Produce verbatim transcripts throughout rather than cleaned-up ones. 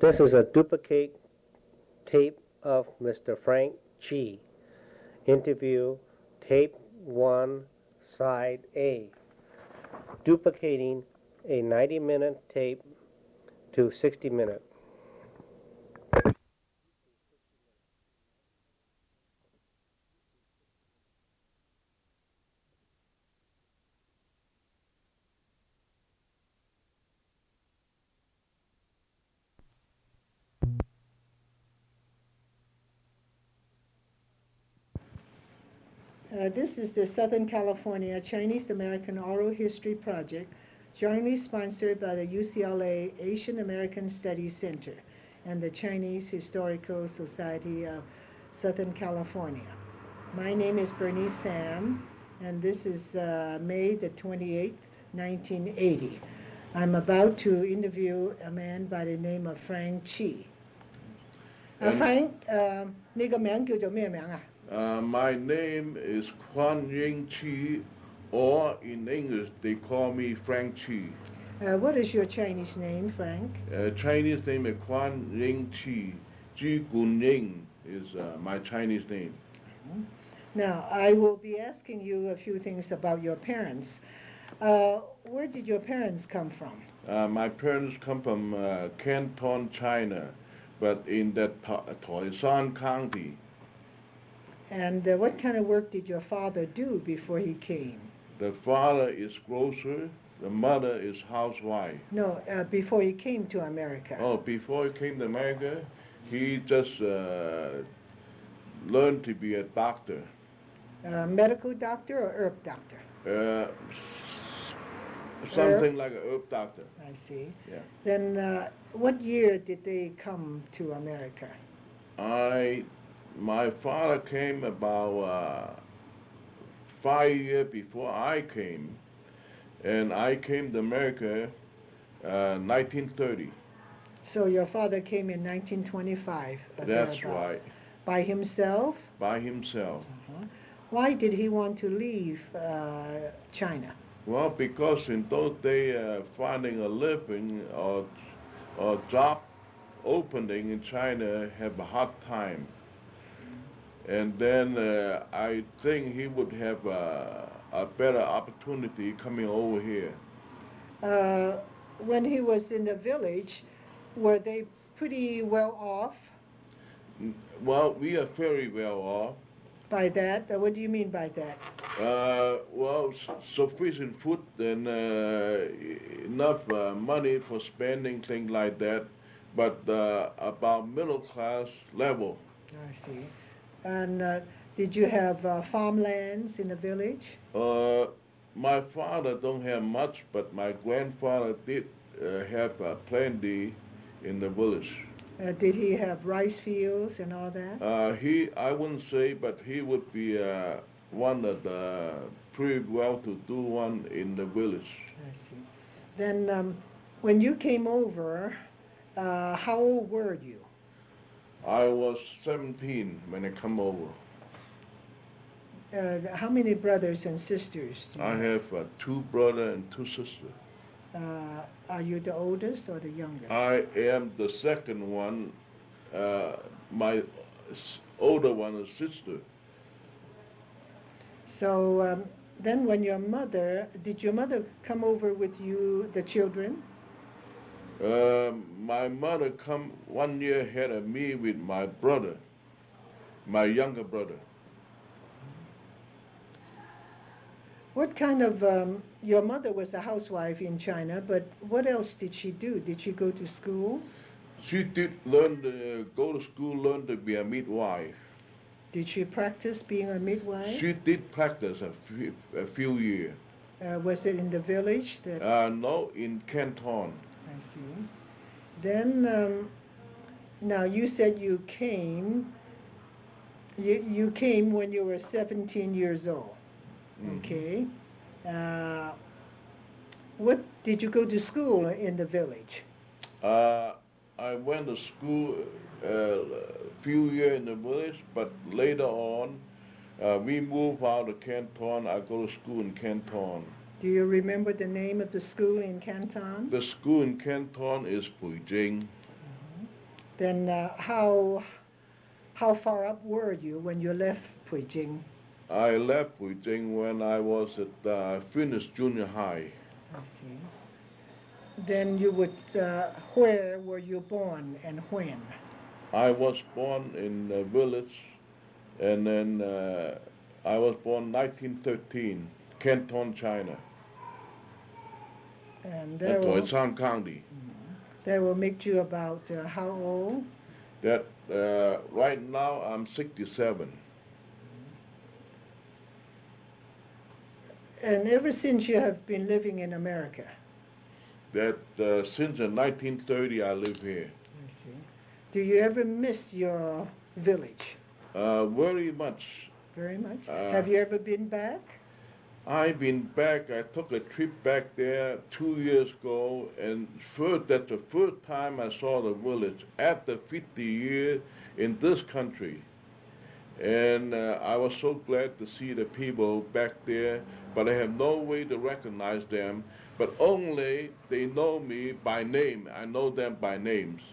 This is a duplicate tape of Mister Frank Chi. Interview tape one, side A. Duplicating a ninety minute tape to sixty minute. Uh, this is the Southern California Chinese American Oral History Project, jointly sponsored by the U C L A Asian American Studies Center and the Chinese Historical Society of Southern California. My name is Bernice Sam, and this is uh, May the twenty-eighth, nineteen eighty. I'm about to interview a man by the name of Frank Chi. Uh, Frank, uh, 你個名叫做咩名啊？ Uh, my name is Quan Ying Chi, or in English they call me Frank Chi. Uh, what is your Chinese name, Frank? Uh, Chinese name is Quan Ying Chi. Ji Gun Ying is uh, my Chinese name. Mm-hmm. Now, I will be asking you a few things about your parents. Uh, where did your parents come from? Uh, my parents come from uh, Canton, China, but in the Taishan County. And uh, what kind of work did your father do before he came? The father is grocer, the mother is housewife. No, uh, before he came to America. Oh, before he came to America, he just uh, learned to be a doctor. A medical doctor or herb doctor? Uh, something herb? Like a herb doctor. I see. Yeah. Then uh, what year did they come to America? I... My father came about uh, five years before I came, and I came to America uh, nineteen thirty. So your father came in nineteen twenty-five. That's right. By himself? By himself. Uh-huh. Why did he want to leave uh, China? Well, because in those days, uh, finding a living or, or job opening in China have a hard time. And then uh, I think he would have uh, a better opportunity coming over here. Uh, when he was in the village, were they pretty well off? Well, we are very well off. By that? Uh, what do you mean by that? Uh, well, sufficient food and uh, enough uh, money for spending, things like that, but uh, about middle class level. I see. And uh, did you have uh, farmlands in the village? Uh, my father don't have much, but my grandfather did uh, have uh, plenty in the village. Uh, did he have rice fields and all that? Uh, he, I wouldn't say, but he would be uh, one of the pretty well-to-do one in the village. I see. Then um, when you came over, uh, how old were you? I was seventeen when I come over. Uh, how many brothers and sisters do you I have uh, two brothers and two sisters. Uh, are you the oldest or the youngest? I am the second one. Uh, my older one is sister. So um, then when your mother, did your mother come over with you, the children? Uh, my mother come one year ahead of me with my brother, my younger brother. What kind of, um, your mother was a housewife in China, but what else did she do? Did she go to school? She did learn to go to school, learn to be a midwife. Did she practice being a midwife? She did practice a few, a few years. Uh, was it in the village? That uh, no, in Canton. I see. Then, um, now you said you came, you, you came when you were seventeen years old, mm-hmm. Okay. Uh, what, did you go to school in the village? Uh, I went to school uh, a few years in the village, but later on, uh, we moved out of Canton. I go to school in Canton. Do you remember the name of the school in Canton? The school in Canton is Puijing. Mm-hmm. Then uh, how how far up were you when you left Puijing? I left Puijing when I was at uh, finished junior high. I see. Then you would, uh, where were you born and when? I was born in a village, and then uh, I was born nineteen thirteen, Canton, China, And in that will, Toishan County. that will make you about uh, how old? That uh, right now I'm sixty-seven. And ever since you have been living in America? That uh, since uh, nineteen thirty I live here. I see. Do you ever miss your village? Uh, very much. Very much. Uh, Have you ever been back? I've been back. I took a trip back there two years ago, and first, that's the first time I saw the village after fifty years in this country. And uh, I was so glad to see the people back there, but I have no way to recognize them, but only they know me by name. I know them by names.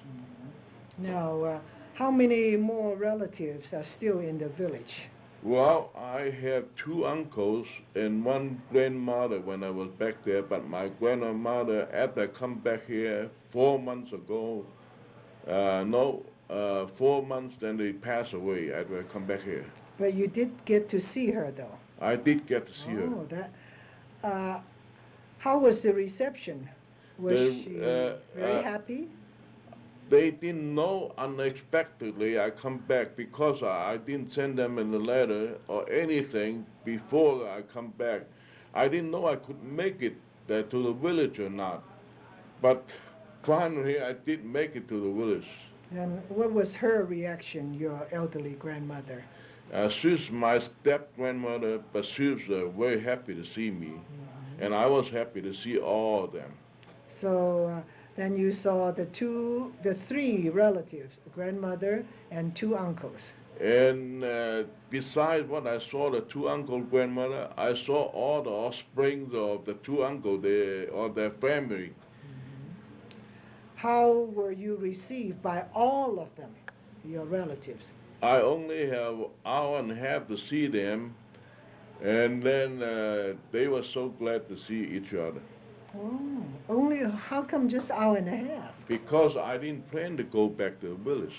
Now, uh, how many more relatives are still in the village? Well, I have two uncles and one grandmother when I was back there, but my grandmother, after I come back here four months ago, uh, no, uh, four months, then they passed away after I come back here. But you did get to see her, though. I did get to see her. Oh, that. Uh, how was the reception? Was The, she uh, very uh, happy? They didn't know unexpectedly I come back because I, I didn't send them in a letter or anything before I come back. I didn't know I could make it uh, to the village or not. But finally I did make it to the village. And what was her reaction, your elderly grandmother? Uh, she's my step-grandmother, but she was uh, very happy to see me. Mm-hmm. And I was happy to see all of them. So uh, then you saw the two, the three relatives, a grandmother and two uncles. And uh, besides what I saw, the two uncle grandmother, I saw all the offspring of the two uncles, they, or their family. Mm-hmm. How were you received by all of them, your relatives? I only have an hour and a half to see them, and then uh, they were so glad to see each other. Oh, only, how come just hour and a half? Because I didn't plan to go back to the village.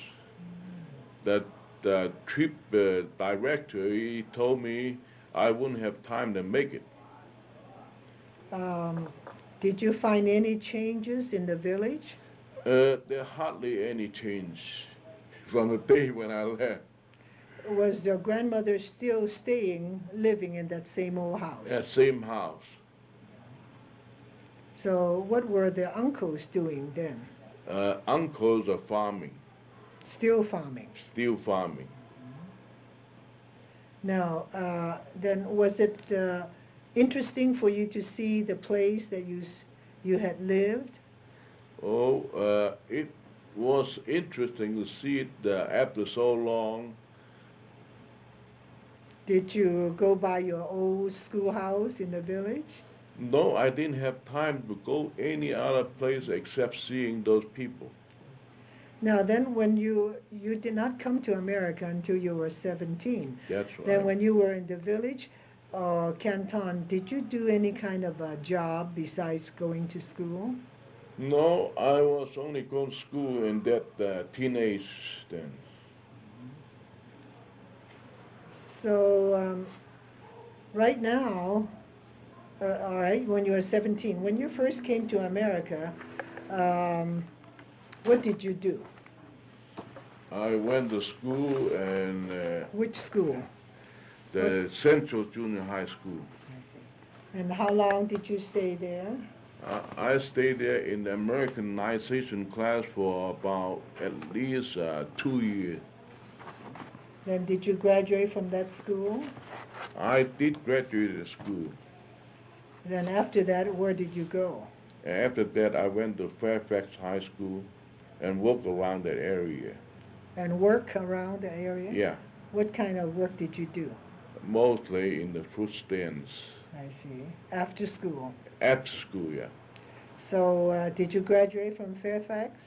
That the trip uh, director, he told me I wouldn't have time to make it. Um, did you find any changes in the village? Uh, there hardly any change from the day when I left. Was your grandmother still staying, living in that same old house? That same house. So what were the uncles doing then? Uh, uncles are farming, Still farming. still farming. Now, uh, then was it uh, interesting for you to see the place that you, s- you had lived? Oh, uh, it was interesting to see it uh, after so long. Did you go by your old schoolhouse in the village? No, I didn't have time to go any other place except seeing those people. Now then, when you, you did not come to America until you were seventeen. That's right. Then when you were in the village or Canton, did you do any kind of a job besides going to school? No, I was only going to school in that uh, teenage then. So um, right now, uh, all right, when you were seventeen, when you first came to America, um, what did you do? I went to school and uh, Which school? the Central Junior High School. And how long did you stay there? Uh, I stayed there in the Americanization class for about at least uh, two years. Then did you graduate from that school? I did graduate school. Then after that, where did you go? After that, I went to Fairfax High School and worked around that area. And work around the area? Yeah, What kind of work did you do? mostly in the fruit stands. I see. After school. After school, yeah. So uh, did you graduate from Fairfax?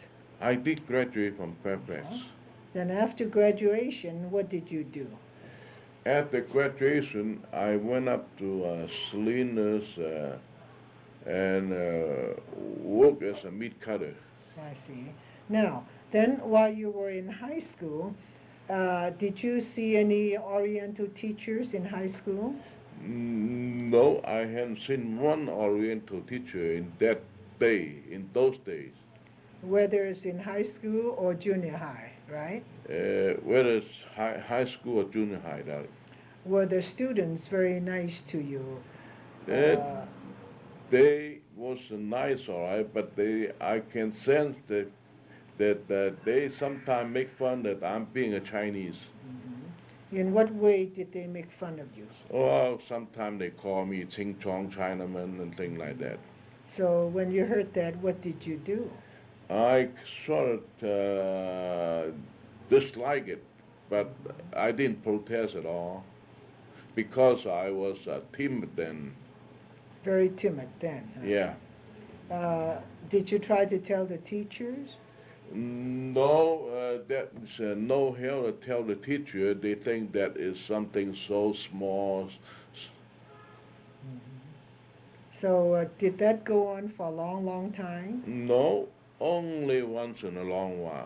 I did graduate from Fairfax. Uh-huh. Then after graduation, what did you do? After graduation, I went up to uh, Salinas uh, and uh, worked as a meat cutter. I see. Now, then while you were in high school, uh, did you see any Oriental teachers in high school? Mm, No, I hadn't seen one Oriental teacher in that day, in those days. Whether it's in high school or junior high, right? Uh, whether it's high, high school or junior high, that, Were the students very nice to you? that Uh, they was nice, all right, but they, I can sense that that uh, they sometimes make fun that I'm being a Chinese. in what way did they make fun of you? Or sometimes they call me Ching Chong Chinaman and things like that. So when you heard that, what did you do? I sort of uh, dislike it, but I didn't protest at all because I was uh, timid then. Very timid then. huh? Yeah. Uh, did you try to tell the teachers? No, uh, that's uh, no hell to tell the teacher. They think that is something so small. So uh, did that go on for a long, long time? No, only once in a long while.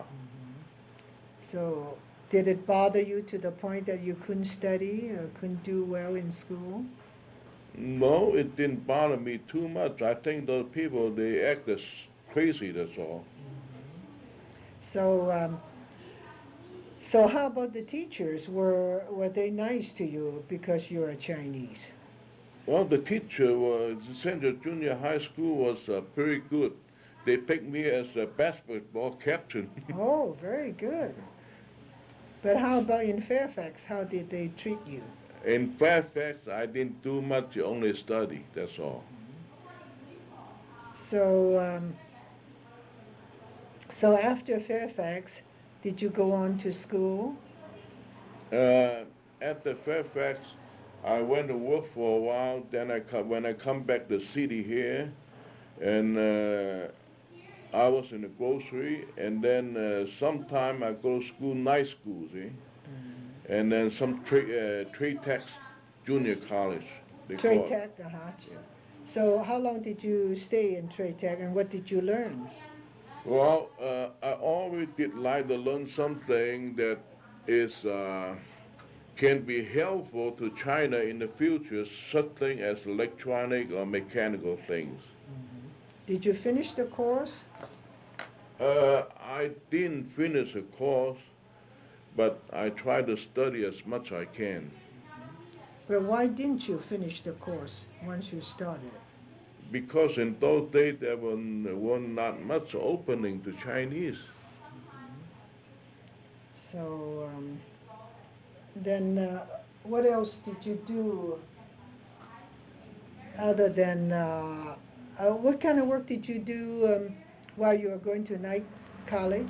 So did it bother you to the point that you couldn't study or couldn't do well in school? No, it didn't bother me too much. I think those people, they act as crazy, that's all. So, um, so how about the teachers? Were were they nice to you because you're a Chinese? Well, the teacher was, Central Junior High School was uh, very good. They picked me as a basketball captain. Oh, very good. But how about in Fairfax? How did they treat you? In Fairfax, I didn't do much, only study, that's all. So, um, so after Fairfax, did you go on to school? Uh, after Fairfax, I went to work for a while. Then I come, when I come back to the city here, and uh, I was in the grocery, and then uh, sometime I go to school, night school, see, and then some tra- uh, trade tech junior college. They Trade call it. Tech, uh-huh. So how long did you stay in Trade Tech, and what did you learn? Well, uh, I always did like to learn something that is uh, can be helpful to China in the future, such thing as electronic or mechanical things. Did you finish the course? Uh, I didn't finish the course, but I try to study as much as I can. Well, why didn't you finish the course once you started? Because in those days there were, were not much opening to Chinese. So um, then uh, what else did you do other than, uh, uh, what kind of work did you do um, while you were going to night college?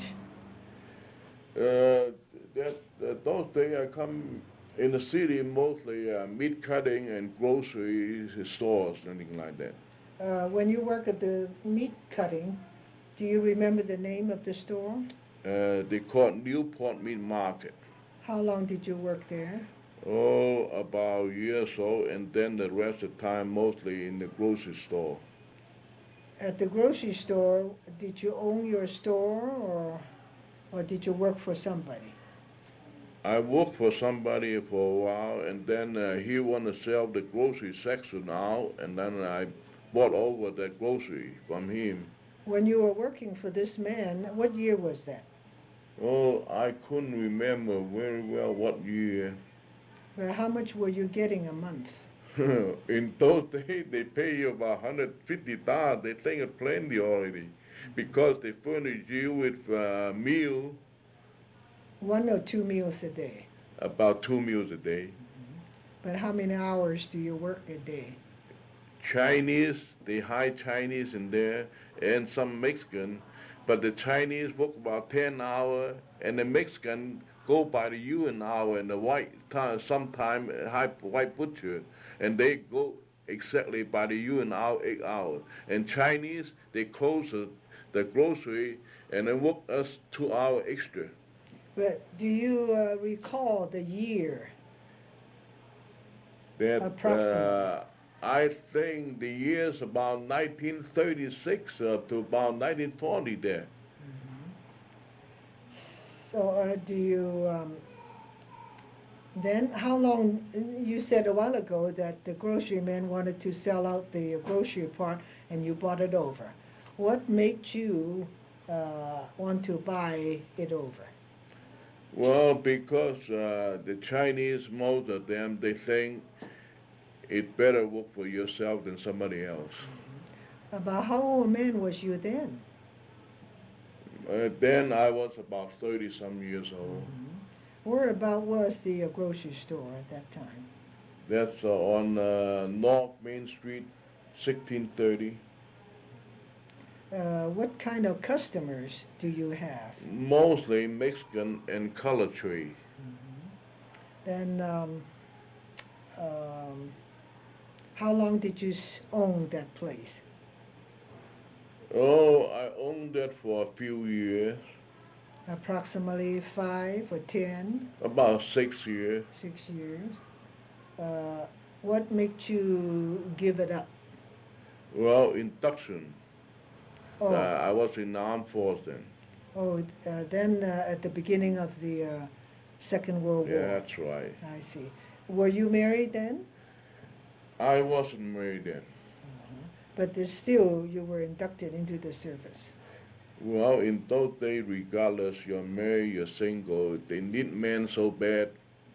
Uh, that, that those days I come in the city mostly uh, meat cutting and grocery stores, anything like that. Uh, when you work at the meat cutting, do you remember the name of the store? Uh, they call it Newport Meat Market. How long did you work there? Oh, about a year or so, and then the rest of the time mostly in the grocery store. At the grocery store, did you own your store, or, or did you work for somebody? I worked for somebody for a while, and then uh, he wanted to sell the grocery section out, and then I bought over the grocery from him. When you were working for this man, what year was that? Oh, I couldn't remember very well what year. Well, how much were you getting a month? In those days, they pay you about one hundred fifty dollars. They think it's plenty already, because they furnish you with a uh, meal, One or two meals a day. about two meals a day. But how many hours do you work a day? Chinese, they hire Chinese in there, and some Mexican, but the Chinese work about ten hours, and the Mexican go by the U an hour, and the white time, sometime high white butcher, and they go exactly by the U an hour, eight hours. And Chinese, they close the, the grocery and then work us two hour extra. But do you uh, recall the year? That Approximately. uh, I think the years about nineteen thirty-six up to about nineteen forty there. So uh, do you, um, then how long, you said a while ago that the grocery man wanted to sell out the grocery part and you bought it over. What made you uh, want to buy it over? Well, because uh, the Chinese, most of them, they think it better work for yourself than somebody else. About how old a man was you then? Uh, then I was about thirty some years old. Where about was the uh, grocery store at that time? That's uh, on uh, North Main Street, sixteen thirty. Uh, what kind of customers do you have? Mostly Mexican and color trade. Then um, um, how long did you s- own that place? Oh, I owned that for a few years, Approximately five or ten, about six years. six years. Uh, what made you give it up? Well, induction. Oh, Uh, I was in the armed force then. oh, uh, then uh, at the beginning of the uh, Second World Yeah, War. that's right. I see. Were you married then? I wasn't married then. But there's still you were inducted into the service. Well, in those days, regardless you're married, you're single, they need men so bad,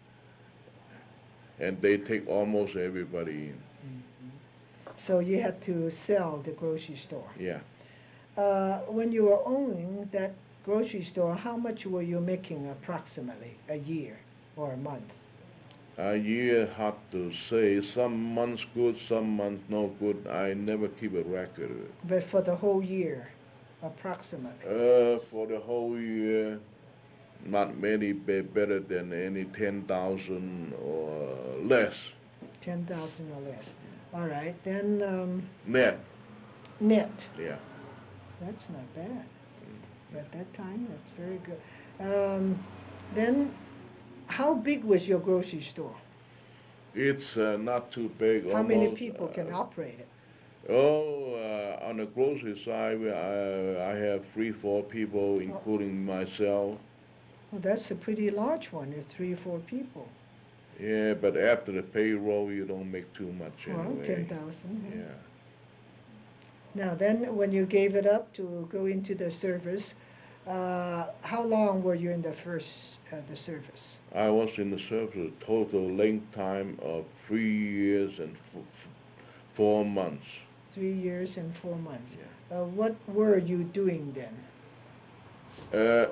and they take almost everybody in. So you had to sell the grocery store. Yeah. Uh, when you were owning that grocery store, how much were you making approximately a year or a month? A year, hard to say. Some months good, some months no good. I never keep a record of it. But for the whole year, approximately. Uh, for the whole year, not many be better than any ten thousand or less ten thousand or less. All right, then um, net. net. Yeah. That's not bad. At that time, that's very good. Um, then, how big was your grocery store? It's uh, not too big. How many almost, people can uh, operate it? Oh, uh, on the grocery side, we- I, I have three, four people, including myself. Well, that's a pretty large one, if three or four people. Yeah, but after the payroll, you don't make too much Well, anyway. ten thousand. Yeah. Now then, when you gave it up to go into the service, uh, how long were you in the first, uh, the service? I was in the service a total length time of three years and f- f- four months. Three years and four months. Yeah. Uh, what were you doing then? Uh,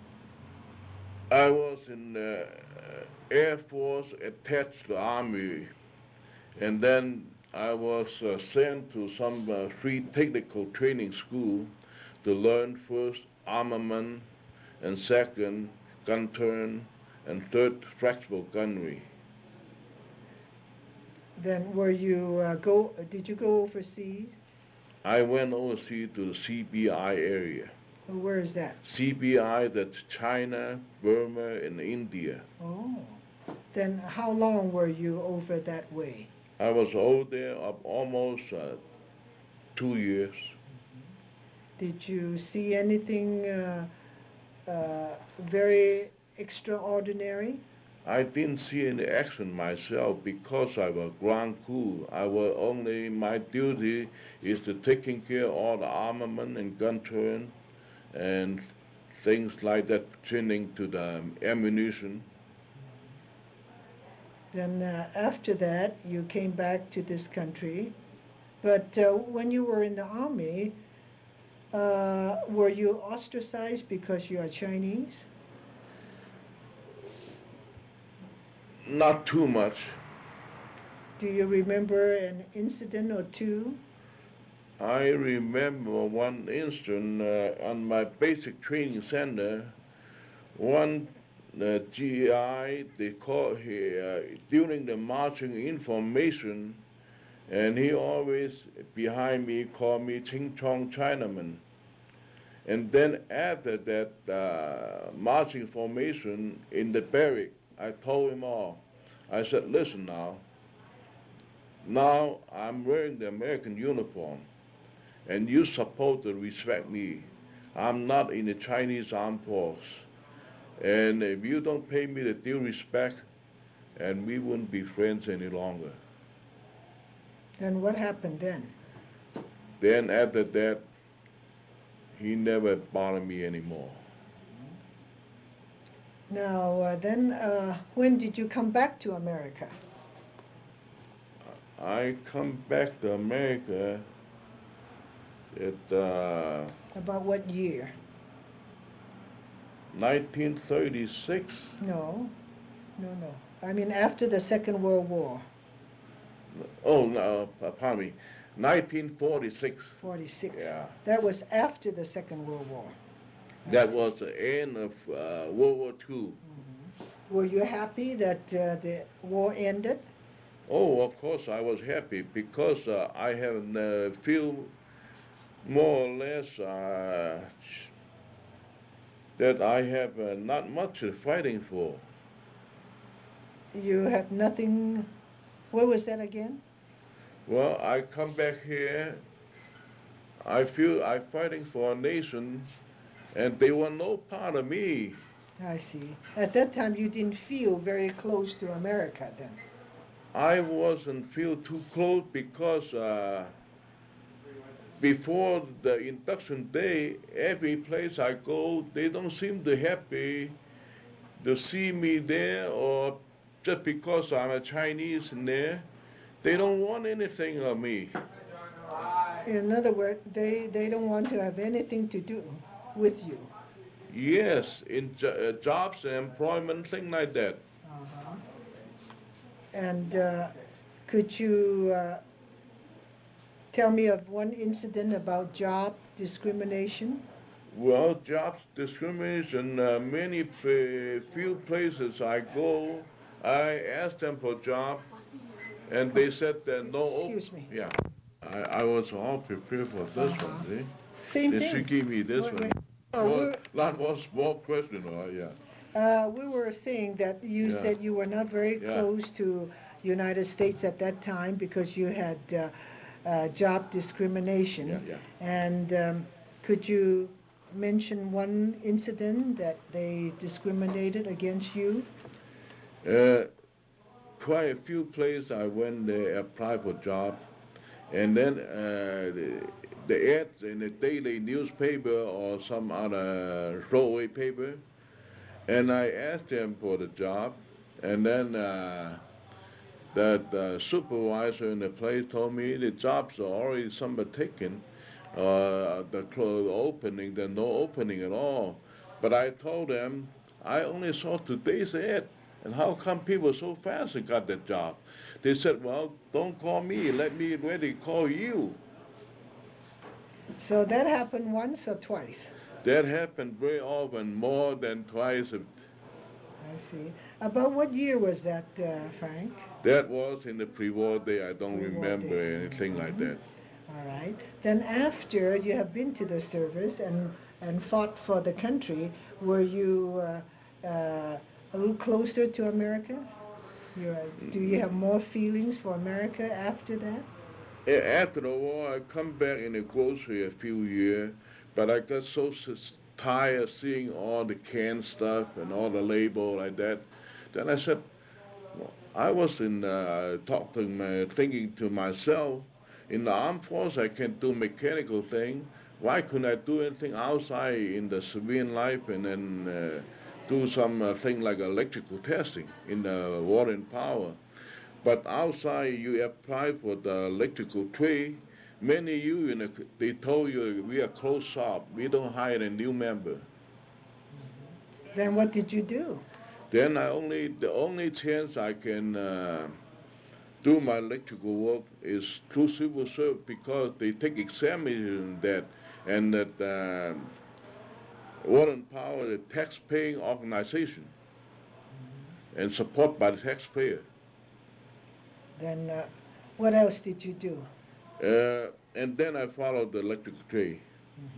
I was in the uh, Air Force attached to the Army, and then I was uh, sent to some uh, free technical training school to learn first armament, and second gun turn, and third flexible gunnery. Then were you uh, go? Did you go overseas? I went overseas to the C B I area. Or where is that? C B I, that's China, Burma, and India. Oh. Then how long were you over that way? I was over there up almost uh, two years. Did you see anything uh, uh, very extraordinary? I didn't see any action myself because I was ground crew. I was only, my duty is to taking care of all the armament and gun turn and things like that pertaining to the ammunition. Then uh, after that, you came back to this country. But uh, when you were in the army, uh, were you ostracized because you are Chinese? Not too much. Do you remember an incident or two? I remember one instance uh, on my basic training center. One uh, G I, they call he, uh, during the marching information, and he always behind me called me Ching Chong Chinaman. And then after that uh, marching formation in the barrack, I told him all. I said, listen now, now I'm wearing the American uniform, and you're supposed to respect me. I'm not in the Chinese armed force. And if you don't pay me the due respect, and we wouldn't be friends any longer. And what happened then? Then after that, he never bothered me anymore. Now, uh, then, uh, when did you come back to America? I come back to America at uh, About what year? nineteen thirty-six. No, no, no. I mean, after the Second World War. Oh, no, uh, pardon me, nineteen forty-six. forty-six. Yeah. That was after the Second World War. That was the end of uh, World War Two. Were you happy that uh, the war ended? Oh, of course I was happy because uh, I have uh, feel more or less uh, that I have uh, not much fighting for. You had nothing. What was that again? Well, I come back here, I feel I'm fighting for a nation, and they were no part of me. I see. At that time, you didn't feel very close to America then. I wasn't feel too close because uh, before the induction day, every place I go, they don't seem to happy to see me there, or just because I'm a Chinese in there, they don't want anything of me. In other words, they, they don't want to have anything to do with you. Yes, in jo- uh, jobs and employment, thing like that. Uh-huh. And uh, could you uh, tell me of one incident about job discrimination? Well, jobs discrimination, uh, many f- few places I go, I ask them for job, and they said that no. Excuse me. Yeah, I, I was all prepared for this Uh-huh. one. See, Same they thing. should give me this Wait, one. wait. Oh, Well, we're- not one small question, oh yeah. Uh, we were saying that you Yeah. said you were not very Yeah. close to United States at that time because you had uh, uh, job discrimination. Yeah, yeah. And um, could you mention one incident that they discriminated against you? Uh, quite a few places I went there, applied for job, and then uh, the, the ads in the daily newspaper or some other throwaway paper, and I asked them for the job, and then uh, that uh, supervisor in the place told me the jobs are already somebody taken, uh, the clo- opening, there's no opening at all. But I told them I only saw today's ad. And how come people so fast and got that job? They said, well, don't call me, let me really call you. So that happened once or twice? That happened very often, more than twice. I see. About what year was that, uh, Frank? That was in the pre-war day. I don't Pre-war remember day. anything like that. All right. Then after you have been to the service and, and fought for the country, were you uh, uh, a little closer to America? You're, do you have more feelings for America after that? A- After the war, I come back in the grocery a few years, but I got so s- tired seeing all the canned stuff and all the label like that. Then I said, well, I was in uh, talking, my, thinking to myself, in the armed force I can do mechanical thing. Why couldn't I do anything outside in the civilian life and then uh, do some uh, thing like electrical testing in the water and power? But outside you apply for the electrical trade. Many unions, they told you we are closed shop. We don't hire a new member. Then what did you do? Then I only the only chance I can uh, do my electrical work is through civil service because they take examination that and that uh, Water and Power, the tax-paying organization, and support by the taxpayer. Then uh, what else did you do? Uh, and then I followed the electrical trade.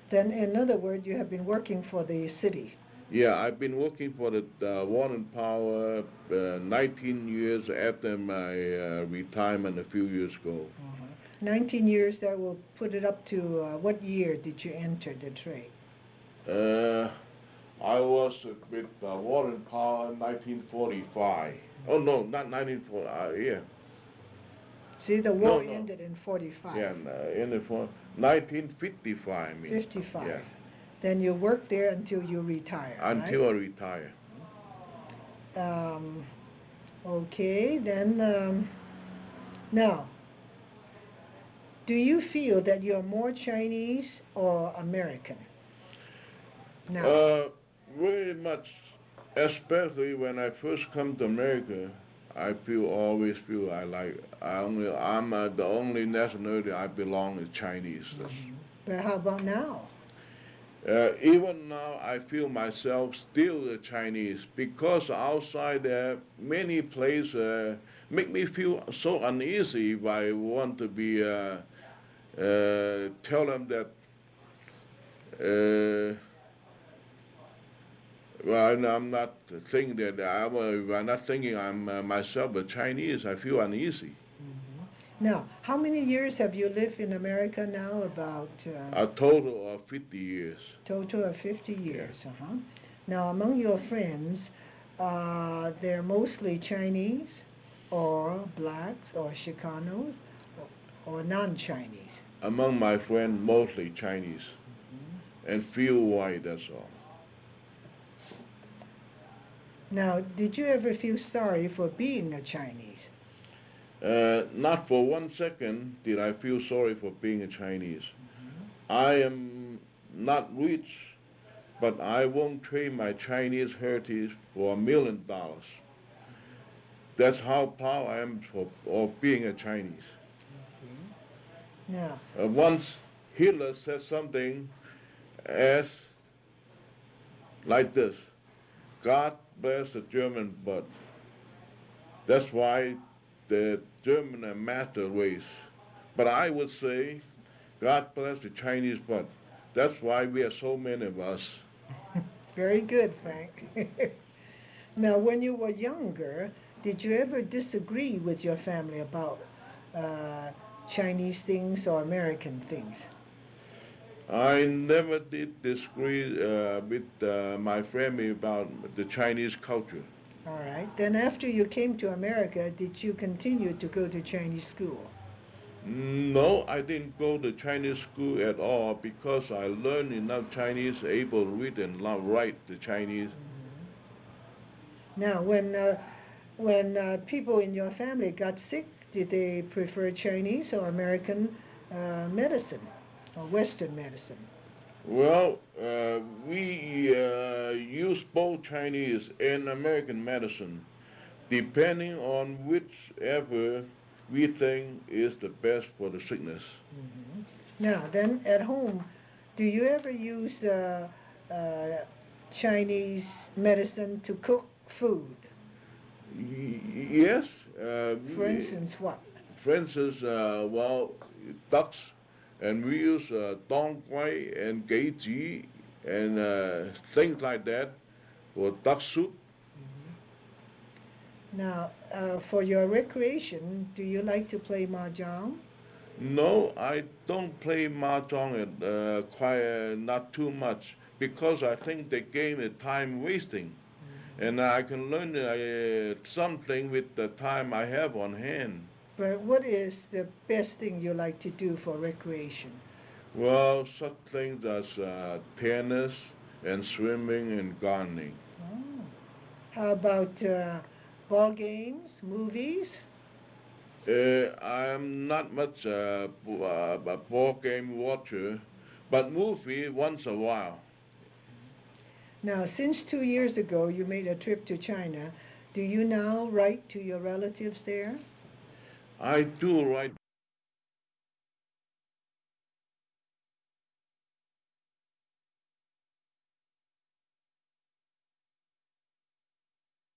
Then, in other words, you have been working for the city. Yeah, I've been working for the uh, Water and Power uh, nineteen years after my uh, retirement a few years ago. Uh-huh. nineteen years, that will put it up to uh, what year did you enter the trade? Uh, I was with uh, Water and Power in nineteen forty-five. Oh, no, not nineteen forty, uh, yeah. See, the war No, no. ended in forty-five. Yeah, uh, in the for nineteen fifty-five, I mean. fifty-five. Yeah. Then you worked there until you retire, Until I retire. right? Um, okay, then, um, now, do you feel that you're more Chinese or American? Now, Uh, very much, especially when I first come to America, I feel always feel I like I only I'm uh, the only nationality I belong is Chinese. That's, but how about now? Uh, even now, I feel myself still a Chinese because outside there, many places uh, make me feel so uneasy if I want to be, uh, uh, tell them that, uh, well, I'm I'm not thinking that, I'm, uh, I'm not thinking I'm uh, myself a Chinese, I feel uneasy. Now, how many years have you lived in America now? About uh, A total of fifty years. total of fifty years. Uh-huh. Now, among your friends, uh, they're mostly Chinese, or blacks, or Chicanos, or, or non-Chinese. Among my friends, mostly Chinese, and few white, that's all. Now, did you ever feel sorry for being a Chinese? Uh, not for one second did I feel sorry for being a Chinese. I am not rich, but I won't trade my Chinese heritage for a million dollars. That's how proud I am for, of being a Chinese. Now, Uh, once Hitler said something as like this, God bless the German blood. That's why the German are master race. But I would say, God bless the Chinese blood. That's why we are so many of us. very good, Frank. Now, when you were younger, did you ever disagree with your family about uh, Chinese things or American things? I never did disagree uh, with uh, my family about the Chinese culture. All right. Then after you came to America, did you continue to go to Chinese school? No, I didn't go to Chinese school at all because I learned enough Chinese, able to read and lo- write the Chinese. Now, when uh, when uh, people in your family got sick, did they prefer Chinese or American uh, medicine or Western medicine? Well, uh, we uh, use both Chinese and American medicine, depending on whichever we think is the best for the sickness. Mm-hmm. Now, then at home, do you ever use uh, uh, Chinese medicine to cook food? Y- yes. Uh, For we- instance, what? For instance, uh, well, ducks, and we use uh, dong quai and gei ji and uh, things like that for duck soup. Now, uh, for your recreation, do you like to play mahjong? No, I don't play mahjong at, uh, quite uh, not too much because I think the game is time wasting, and I can learn uh, something with the time I have on hand. But what is the best thing you like to do for recreation? Well, such things as uh, tennis and swimming and gardening. Oh. How about uh, ball games, movies? Uh, I'm not much uh, b- uh, a ball game watcher, but movie once a while. Now, since two years ago you made a trip to China, do you now write to your relatives there? I do write